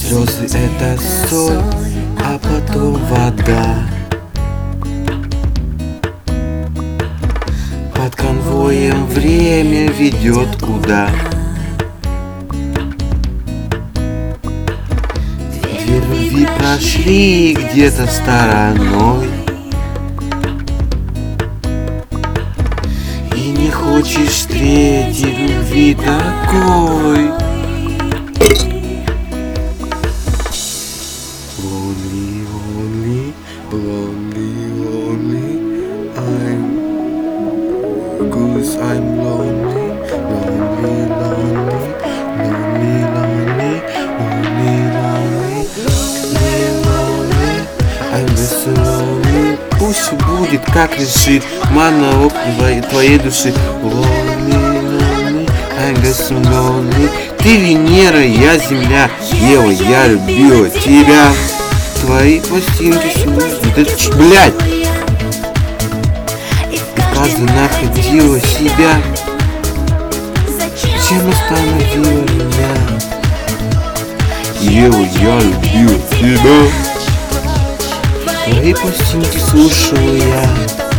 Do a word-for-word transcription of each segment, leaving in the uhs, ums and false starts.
Слезы — это соль, а потом вода. Под конвоем время ведет куда? Две любви прошли где-то стороной, и не хочешь встретить любви такой. Lonely, lonely, lonely, lonely, I'm, cause I'm lonely, lonely, lonely, lonely, lonely, lonely, lonely, lonely, I'm just lonely. Пусть будет, как решит монолог твоей души. Lonely, lonely, I'm just lonely. Ты Венера, я Земля, Ева, я любила тебя. Твои пластинки слушают, блядь. И каждый находила себя. Чем остановила меня? Ева, я любила тебя. Твои пластинки слушала я,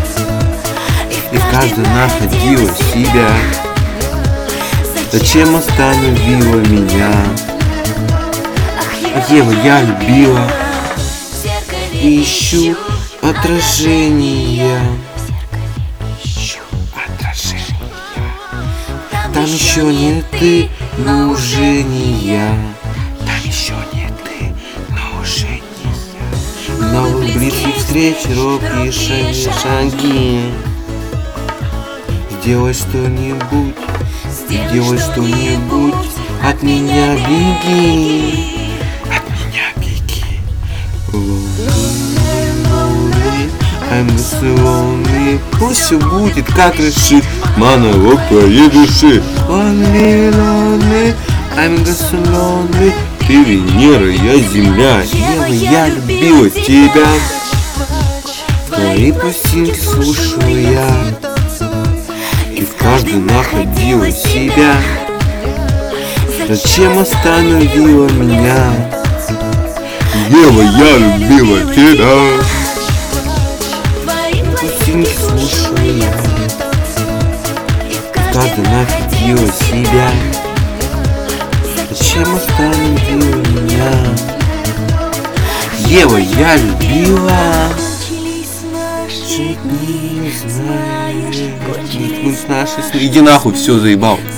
и каждый находила себя. Зачем остановила меня? Ева, я любила. И ищу отражения. Там еще не ты, но уже не я. Там еще не ты, но уже не я. Новых близких встреч, робкие шаги, шаги. Сделай что-нибудь, сделай что-нибудь. От меня беги. I'm just lonely. Пусть все будет, как решит монолог твоей души. Lonely, lonely, I'm just lonely. Ты Венера, я Земля. Ева, я любила тебя. Твои пластинки слушала я, и в каждой находила себя. Зачем остановила меня? Ева, я любила тебя. Пластинки слушала я, и каждый находила себя. Зачем остановила меня? Ева, я любила. Жить не знаю. Иди нахуй, все заебал.